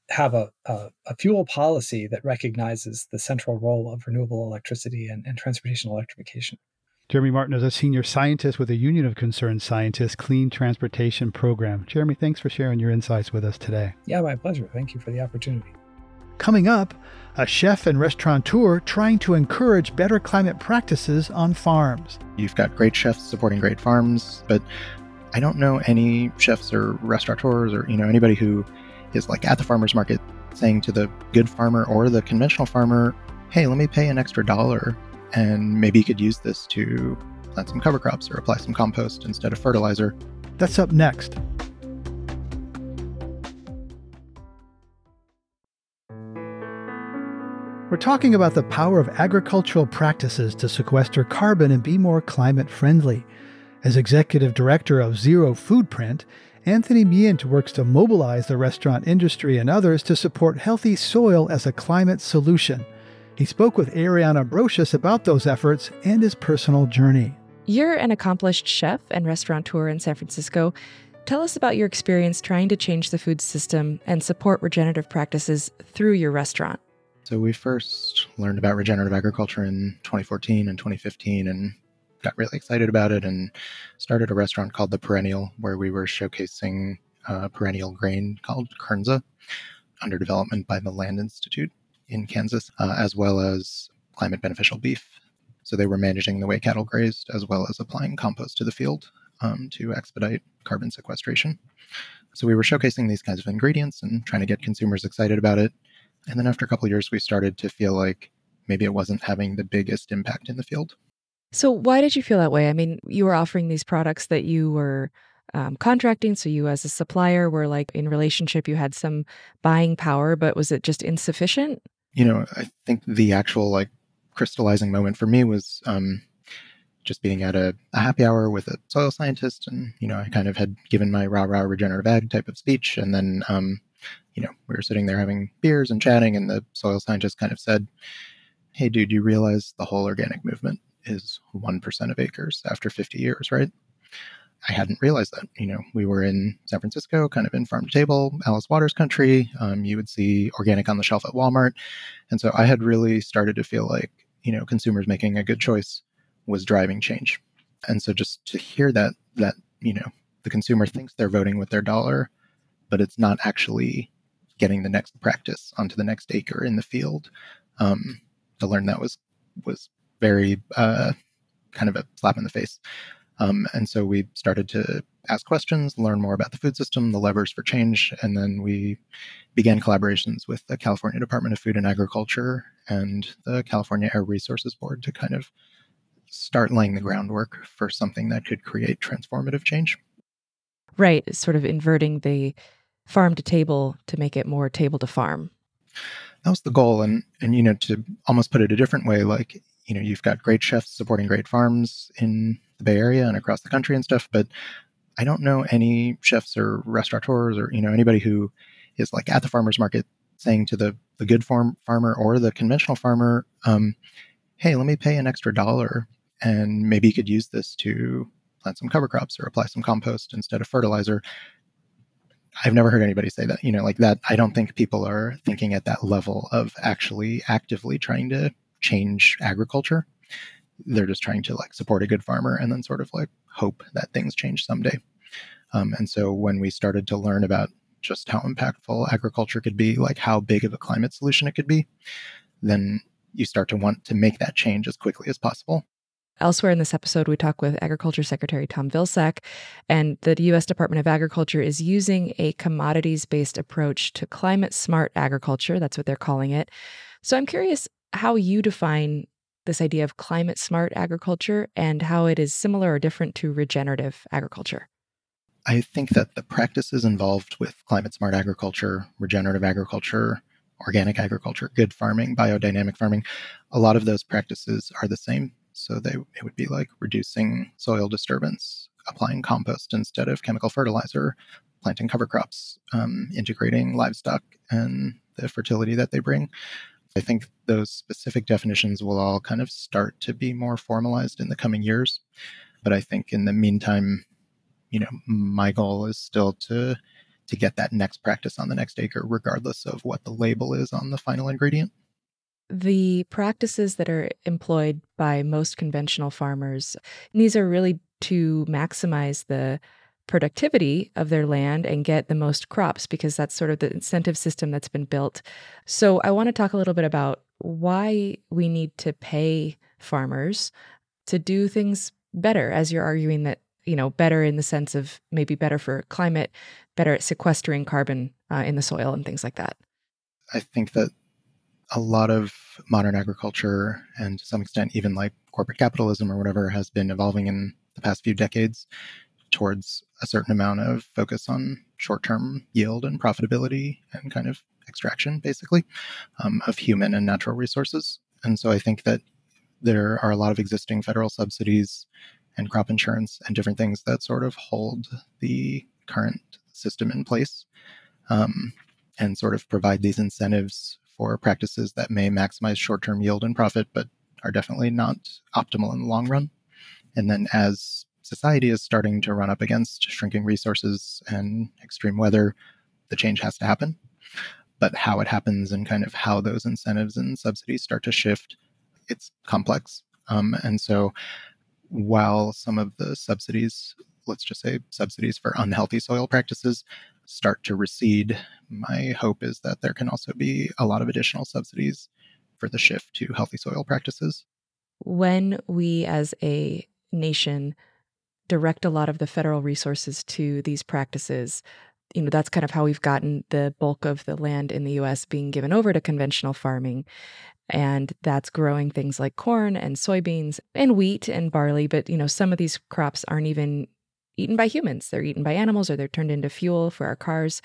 S4: have a, a, a fuel policy that recognizes the central role of renewable electricity and, and transportation electrification.
S1: Jeremy Martin is a senior scientist with the Union of Concerned Scientists Clean Transportation Program. Jeremy, thanks for sharing your insights with us today.
S4: Yeah, my pleasure. Thank you for the opportunity.
S1: Coming up, a chef and restaurateur trying to encourage better climate practices on farms.
S5: You've got great chefs supporting great farms, but I don't know any chefs or restaurateurs or, you know, anybody who is like at the farmer's market saying to the good farmer or the conventional farmer, hey, let me pay an extra dollar and maybe you could use this to plant some cover crops or apply some compost instead of fertilizer.
S1: That's up next. We're talking about the power of agricultural practices to sequester carbon and be more climate friendly. As executive director of Zero Foodprint, Anthony Myint works to mobilize the restaurant industry and others to support healthy soil as a climate solution. He spoke with Ariana Brocious about those efforts and his personal journey.
S3: You're an accomplished chef and restaurateur in San Francisco. Tell us about your experience trying to change the food system and support regenerative practices through your restaurant.
S5: So we first learned about regenerative agriculture in twenty fourteen and twenty fifteen and got really excited about it and started a restaurant called The Perennial, where we were showcasing a perennial grain called Kernza under development by the Land Institute in Kansas, uh, as well as climate beneficial beef. So they were managing the way cattle grazed, as well as applying compost to the field um, to expedite carbon sequestration. So we were showcasing these kinds of ingredients and trying to get consumers excited about it. And then after a couple of years, we started to feel like maybe it wasn't having the biggest impact in the field.
S3: So why did you feel that way? I mean, you were offering these products that you were um, contracting. So you as a supplier were like in relationship, you had some buying power, but was it just insufficient?
S5: You know, I think the actual like crystallizing moment for me was um, just being at a, a happy hour with a soil scientist. And, you know, I kind of had given my rah rah regenerative ag type of speech. And then, um, you know, we were sitting there having beers and chatting. And the soil scientist kind of said, hey, dude, you realize the whole organic movement is one percent of acres after fifty years, right? I hadn't realized that. You know, we were in San Francisco, kind of in farm to table, Alice Waters country. Um, you would see organic on the shelf at Walmart. And so I had really started to feel like, you know, consumers making a good choice was driving change. And so just to hear that, that, you know, the consumer thinks they're voting with their dollar, but it's not actually getting the next practice onto the next acre in the field. Um, to learn that was, was very uh, kind of a slap in the face. Um, and so we started to ask questions, learn more about the food system, the levers for change, and then we began collaborations with the California Department of Food and Agriculture and the California Air Resources Board to kind of start laying the groundwork for something that could create transformative change.
S3: Right, sort of inverting the farm to table to make it more table to farm.
S5: That was the goal. And, and, you know, to almost put it a different way, like, you know, you've got great chefs supporting great farms in the Bay Area and across the country and stuff, but I don't know any chefs or restaurateurs or, you know, anybody who is like at the farmer's market saying to the, the good farm farmer or the conventional farmer, um, hey, let me pay an extra dollar and maybe you could use this to plant some cover crops or apply some compost instead of fertilizer. I've never heard anybody say that, you know, like that. I don't think people are thinking at that level of actually actively trying to change agriculture. They're just trying to like support a good farmer and then sort of like hope that things change someday. Um, and so when we started to learn about just how impactful agriculture could be, like how big of a climate solution it could be, then you start to want to make that change as quickly as possible.
S3: Elsewhere in this episode, we talk with Agriculture Secretary Tom Vilsack, and the U S Department of Agriculture is using a commodities-based approach to climate-smart agriculture. That's what they're calling it. So I'm curious how you define this idea of climate-smart agriculture and how it is similar or different to regenerative agriculture.
S5: I think that the practices involved with climate-smart agriculture, regenerative agriculture, organic agriculture, good farming, biodynamic farming, a lot of those practices are the same. So they it would be like reducing soil disturbance, applying compost instead of chemical fertilizer, planting cover crops, um, integrating livestock and the fertility that they bring. I think those specific definitions will all kind of start to be more formalized in the coming years. But I think in the meantime, you know, my goal is still to to get that next practice on the next acre, regardless of what the label is on the final ingredient.
S3: The practices that are employed by most conventional farmers, these are really to maximize the productivity of their land and get the most crops, because that's sort of the incentive system that's been built. So I want to talk a little bit about why we need to pay farmers to do things better, as you're arguing that, you know, better in the sense of maybe better for climate, better at sequestering carbon uh, in the soil and things like that.
S5: I think that a lot of modern agriculture, and to some extent even like corporate capitalism or whatever, has been evolving in the past few decades towards a certain amount of focus on short-term yield and profitability and kind of extraction, basically, um, of human and natural resources. And so I think that there are a lot of existing federal subsidies and crop insurance and different things that sort of hold the current system in place, um, and sort of provide these incentives for practices that may maximize short-term yield and profit, but are definitely not optimal in the long run. And then as society is starting to run up against shrinking resources and extreme weather, the change has to happen. But how it happens and kind of how those incentives and subsidies start to shift, it's complex. Um, and so while some of the subsidies, let's just say subsidies for unhealthy soil practices, start to recede, my hope is that there can also be a lot of additional subsidies for the shift to healthy soil practices.
S3: When we as a nation direct a lot of the federal resources to these practices, you know, that's kind of how we've gotten the bulk of the land in the U S being given over to conventional farming. And that's growing things like corn and soybeans and wheat and barley. But, you know, some of these crops aren't even eaten by humans. They're eaten by animals, or they're turned into fuel for our cars.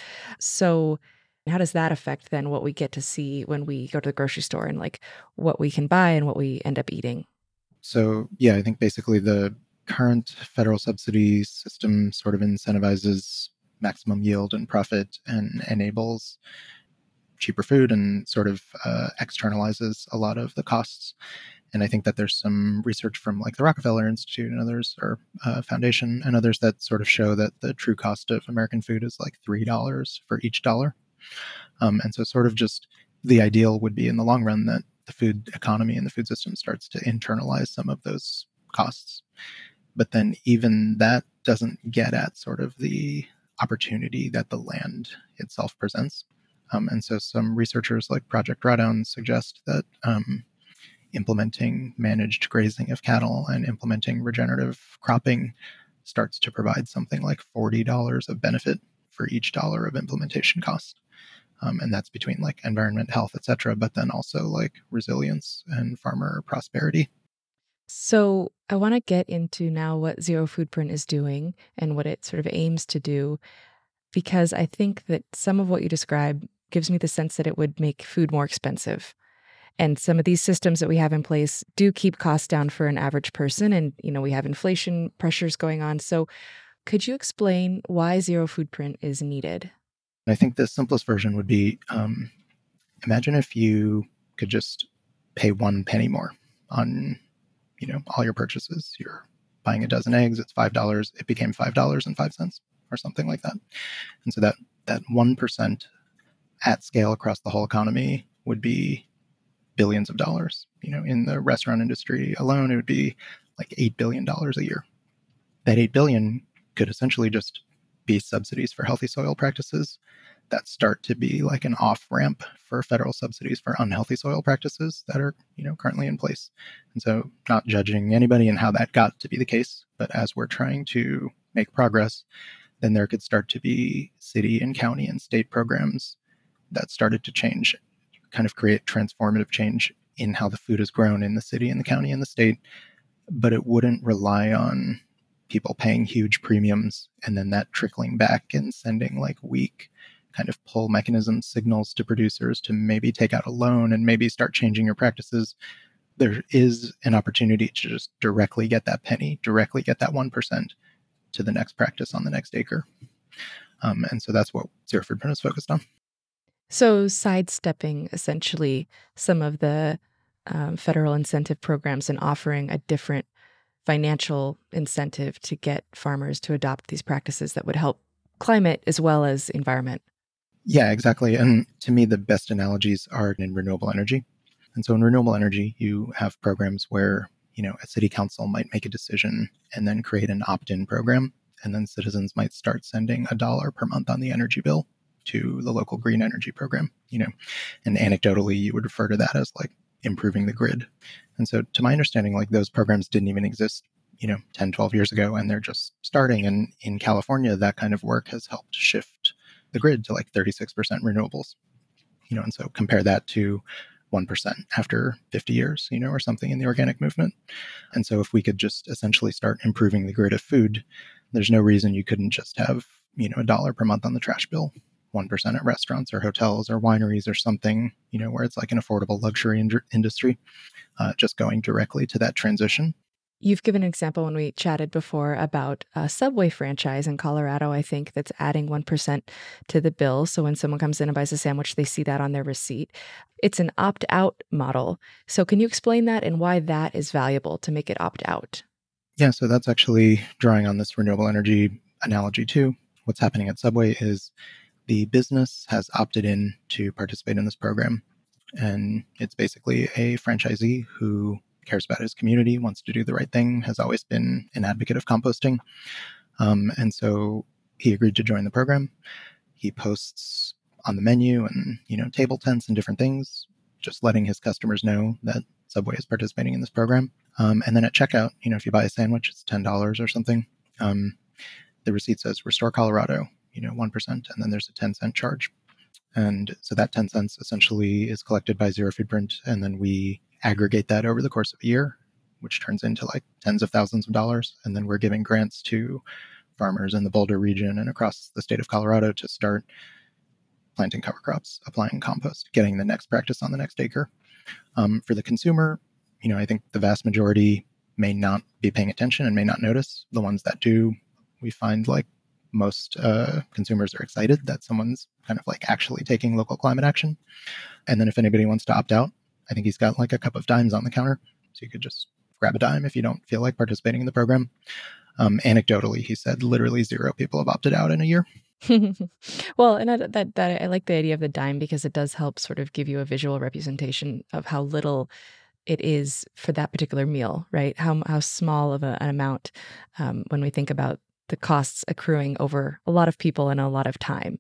S3: So how does that affect then what we get to see when we go to the grocery store, and like what we can buy and what we end up eating?
S5: So, yeah, I think basically the current federal subsidy system sort of incentivizes maximum yield and profit and enables cheaper food and sort of uh, externalizes a lot of the costs. And I think that there's some research from like the Rockefeller Institute and others, or uh, Foundation and others, that sort of show that the true cost of American food is like three dollars for each dollar. Um, and so sort of just the ideal would be in the long run that the food economy and the food system starts to internalize some of those costs. But then even that doesn't get at sort of the opportunity that the land itself presents. Um, and so some researchers like Project Drawdown suggest that um, implementing managed grazing of cattle and implementing regenerative cropping starts to provide something like forty dollars of benefit for each dollar of implementation cost. Um, and that's between like environment, health, et cetera, but then also like resilience and farmer prosperity.
S3: So I want to get into now what Zero Foodprint is doing and what it sort of aims to do, because I think that some of what you describe gives me the sense that it would make food more expensive. And some of these systems that we have in place do keep costs down for an average person. And, you know, we have inflation pressures going on. So could you explain why Zero Foodprint is needed?
S5: I think the simplest version would be, um, imagine if you could just pay one penny more on, you know, all your purchases. You're buying a dozen eggs, it's five dollars. It became five dollars and five cents or something like that. And so that, that one percent at scale across the whole economy would be billions of dollars. You know, in the restaurant industry alone, it would be like eight billion dollars a year. That eight billion dollars could essentially just be subsidies for healthy soil practices that start to be like an off-ramp for federal subsidies for unhealthy soil practices that are, you know, currently in place. And so not judging anybody and how that got to be the case, but as we're trying to make progress, then there could start to be city and county and state programs that started to change, kind of create transformative change in how the food is grown in the city and the county and the state, but it wouldn't rely on people paying huge premiums and then that trickling back and sending like weak kind of pull mechanism signals to producers to maybe take out a loan and maybe start changing your practices. There is an opportunity to just directly get that penny, directly get that one percent to the next practice on the next acre. Um, and so that's what Zero Foodprint is focused on.
S3: So sidestepping essentially some of the um, federal incentive programs and offering a different financial incentive to get farmers to adopt these practices that would help climate as well as environment.
S5: Yeah, exactly. And to me, the best analogies are in renewable energy. And so in renewable energy, you have programs where, you know, a city council might make a decision and then create an opt-in program. And then citizens might start sending a dollar per month on the energy bill to the local green energy program, you know, and anecdotally, you would refer to that as like improving the grid. And so to my understanding, like those programs didn't even exist, you know, ten, twelve years ago, and they're just starting. And in California, that kind of work has helped shift the grid to like thirty-six percent renewables, you know, and so compare that to one percent after fifty years, you know, or something in the organic movement. And so if we could just essentially start improving the grid of food, there's no reason you couldn't just have, you know, a dollar per month on the trash bill, one percent at restaurants or hotels or wineries or something, you know, where it's like an affordable luxury in- industry, uh, just going directly to that transition.
S3: You've given an example when we chatted before about a Subway franchise in Colorado, I think, that's adding one percent to the bill. So when someone comes in and buys a sandwich, they see that on their receipt. It's an opt-out model. So can you explain that and why that is valuable to make it opt-out?
S5: Yeah, so that's actually drawing on this renewable energy analogy too. What's happening at Subway is the business has opted in to participate in this program. And it's basically a franchisee who cares about his community, wants to do the right thing, has always been an advocate of composting. Um, and so he agreed to join the program. He posts on the menu and, you know, table tents and different things, just letting his customers know that Subway is participating in this program. Um, and then at checkout, you know, if you buy a sandwich, it's ten dollars or something. Um, the receipt says Restore Colorado, you know, one percent, and then there's a ten cent charge. And so that ten cents essentially is collected by Zero Foodprint, and then we aggregate that over the course of a year, which turns into like tens of thousands of dollars. And then we're giving grants to farmers in the Boulder region and across the state of Colorado to start planting cover crops, applying compost, getting the next practice on the next acre. Um, for the consumer, you know, I think the vast majority may not be paying attention and may not notice. The ones that do, we find like most uh, consumers are excited that someone's kind of like actually taking local climate action. And then if anybody wants to opt out, I think he's got like a cup of dimes on the counter. So you could just grab a dime if you don't feel like participating in the program. Um, anecdotally, he said literally zero people have opted out in a year.
S3: Well, and that, that that I like the idea of the dime because it does help sort of give you a visual representation of how little it is for that particular meal, right? How how small of a, an amount um, when we think about the costs accruing over a lot of people and a lot of time.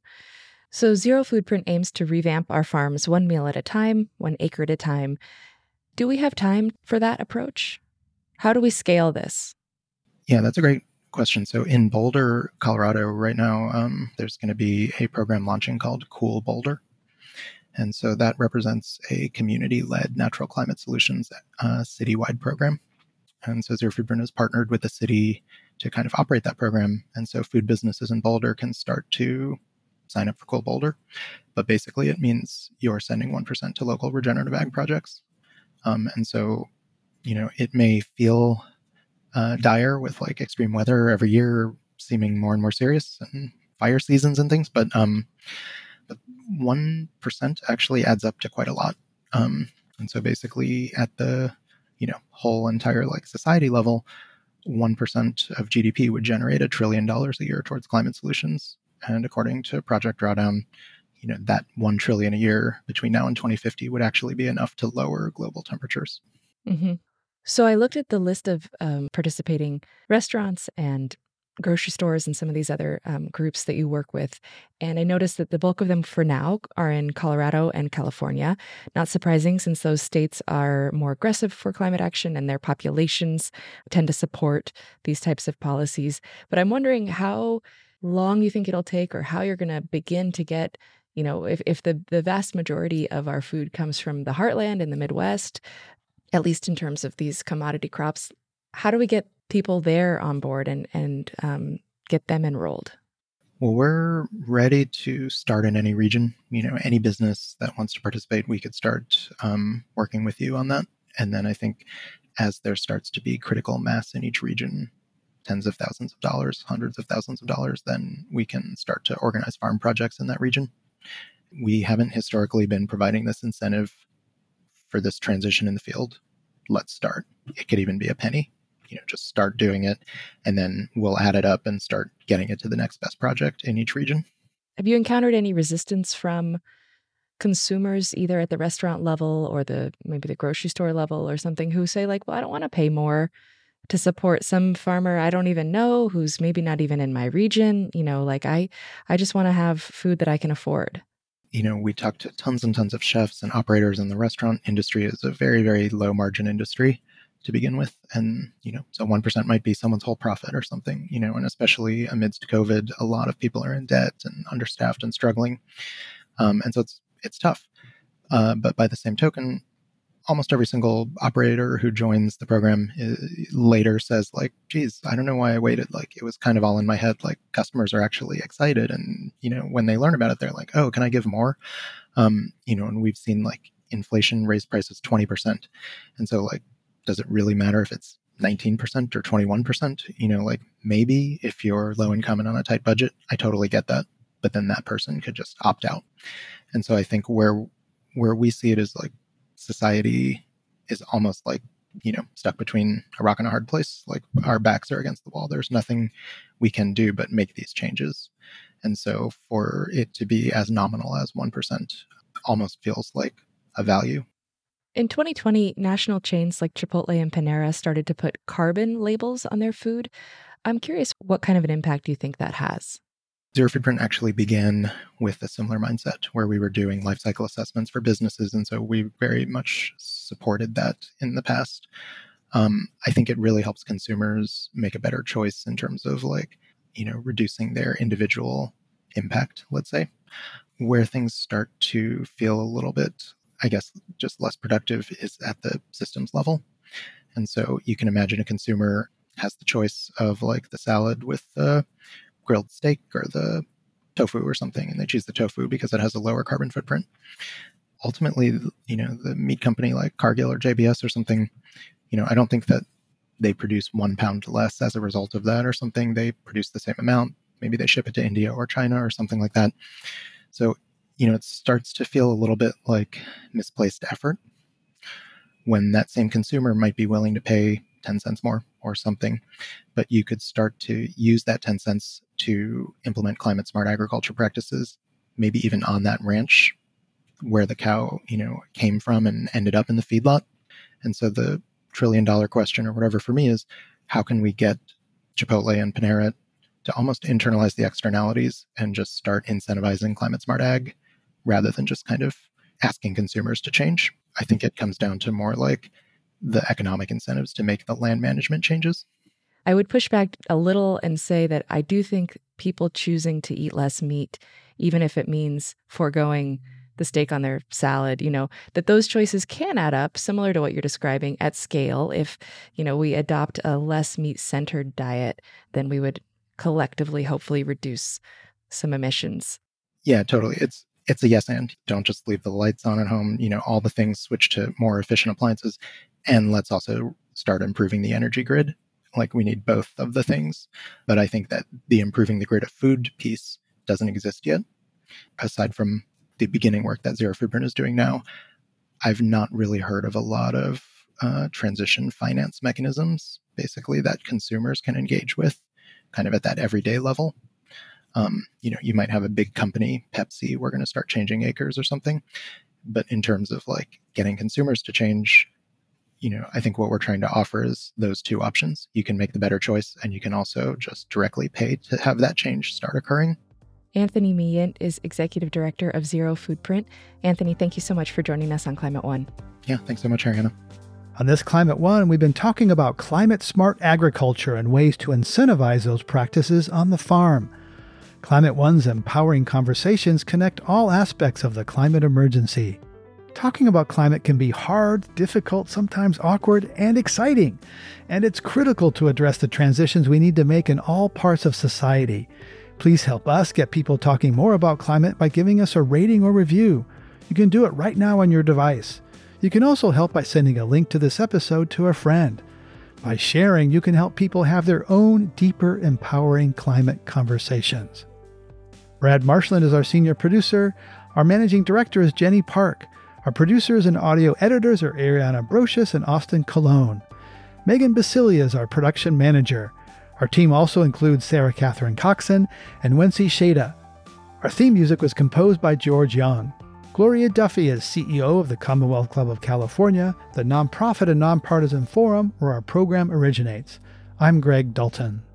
S3: So Zero Foodprint aims to revamp our farms one meal at a time, one acre at a time. Do we have time for that approach? How do we scale this?
S5: Yeah, that's a great question. So in Boulder, Colorado, right now, um, there's going to be a program launching called Cool Boulder. And so that represents a community-led natural climate solutions uh, citywide program. And so Zero Foodprint has partnered with the city to kind of operate that program. And so food businesses in Boulder can start to sign up for Cool Boulder. But basically it means you're sending one percent to local regenerative ag projects. Um, and so, you know, it may feel uh, dire with like extreme weather every year seeming more and more serious and fire seasons and things, but um, but one percent actually adds up to quite a lot. Um, and so basically at the, you know, whole entire like society level, one percent of G D P would generate a trillion dollars a year towards climate solutions. And according to Project Drawdown, you know, that one trillion a year between now and twenty fifty would actually be enough to lower global temperatures.
S3: Mm-hmm. So I looked at the list of um, participating restaurants and grocery stores and some of these other um, groups that you work with. And I noticed that the bulk of them for now are in Colorado and California. Not surprising since those states are more aggressive for climate action and their populations tend to support these types of policies. But I'm wondering how long you think it'll take or how you're going to begin to get, you know, if, if the, the vast majority of our food comes from the heartland in the Midwest, at least in terms of these commodity crops, how do we get people there on board and, and um, get them enrolled?
S5: Well, we're ready to start in any region. You know, any business that wants to participate, we could start um, working with you on that. And then I think as there starts to be critical mass in each region, tens of thousands of dollars, hundreds of thousands of dollars, then we can start to organize farm projects in that region. We haven't historically been providing this incentive for this transition in the field. Let's start. It could even be a penny. you know, just start doing it, and then we'll add it up and start getting it to the next best project in each region.
S3: Have you encountered any resistance from consumers, either at the restaurant level or the maybe the grocery store level or something, who say like, well, I don't want to pay more to support some farmer I don't even know, who's maybe not even in my region? You know, like I, I just want to have food that I can afford.
S5: You know, we talk to tons and tons of chefs and operators, and the restaurant industry is a very, very low margin industry to begin with. And, you know, so one percent might be someone's whole profit or something, you know, and especially amidst COVID, a lot of people are in debt and understaffed and struggling. Um, and so it's, it's tough. Uh, but by the same token, almost every single operator who joins the program is, later says like, geez, I don't know why I waited. Like, it was kind of all in my head. Like, customers are actually excited. And, you know, when they learn about it, they're like, oh, can I give more? Um, you know, and we've seen like inflation raise prices twenty percent. And so like, does it really matter if it's nineteen percent or twenty-one percent? You know, like maybe if you're low income and on a tight budget, I totally get that. But then that person could just opt out. And so I think where, where we see it is like, society is almost like, you know, stuck between a rock and a hard place. Like, our backs are against the wall. There's nothing we can do but make these changes. And so for it to be as nominal as one percent almost feels like a value.
S3: In twenty twenty, national chains like Chipotle and Panera started to put carbon labels on their food. I'm curious, what kind of an impact do you think that has?
S5: Zero Foodprint actually began with a similar mindset where we were doing life cycle assessments for businesses. And so we very much supported that in the past. Um, I think it really helps consumers make a better choice in terms of like, you know, reducing their individual impact, let's say. Where things start to feel a little bit, I guess, just less productive is at the systems level. And so you can imagine a consumer has the choice of like the salad with the grilled steak or the tofu or something, and they choose the tofu because it has a lower carbon footprint. Ultimately, you know, the meat company like Cargill or J B S or something, you know, I don't think that they produce one pound less as a result of that or something. They produce the same amount. Maybe they ship it to India or China or something like that. So, you know, it starts to feel a little bit like misplaced effort when that same consumer might be willing to pay ten cents more or something, but you could start to use that ten cents to implement climate smart agriculture practices, maybe even on that ranch where the cow, you know, came from and ended up in the feedlot. And so the trillion dollar question or whatever for me is, how can we get Chipotle and Panera to almost internalize the externalities and just start incentivizing climate smart ag rather than just kind of asking consumers to change? I think it comes down to more like the economic incentives to make the land management changes.
S3: I would push back a little and say that I do think people choosing to eat less meat, even if it means foregoing the steak on their salad, you know, that those choices can add up, similar to what you're describing at scale. If, you know, we adopt a less meat-centered diet, then we would collectively, hopefully, reduce some emissions.
S5: Yeah, totally. It's it's a yes and. Don't just leave the lights on at home. You know, all the things, switch to more efficient appliances. And let's also start improving the energy grid. Like, we need both of the things. But I think that the improving the grid of food piece doesn't exist yet. Aside from the beginning work that Zero Foodprint is doing now, I've not really heard of a lot of uh, transition finance mechanisms, basically, that consumers can engage with kind of at that everyday level. Um, you know, you might have a big company, Pepsi, we're going to start changing acres or something. But in terms of like getting consumers to change, you know, I think what we're trying to offer is those two options. You can make the better choice, and you can also just directly pay to have that change start occurring.
S3: Anthony Meillant is Executive Director of Zero Foodprint. Anthony, thank you so much for joining us on Climate One.
S5: Yeah, thanks so much, Ariana.
S1: On this Climate One, we've been talking about climate smart agriculture and ways to incentivize those practices on the farm. Climate One's empowering conversations connect all aspects of the climate emergency. Talking about climate can be hard, difficult, sometimes awkward, and exciting. And it's critical to address the transitions we need to make in all parts of society. Please help us get people talking more about climate by giving us a rating or review. You can do it right now on your device. You can also help by sending a link to this episode to a friend. By sharing, you can help people have their own deeper, empowering climate conversations. Brad Marshland is our senior producer. Our managing director is Jenny Park. Our producers and audio editors are Ariana Brocious and Austin Colon. Megan Basilia is our production manager. Our team also includes Sarah Catherine Coxon and Wency Shada. Our theme music was composed by George Young. Gloria Duffy is C E O of the Commonwealth Club of California, the nonprofit and nonpartisan forum where our program originates. I'm Greg Dalton.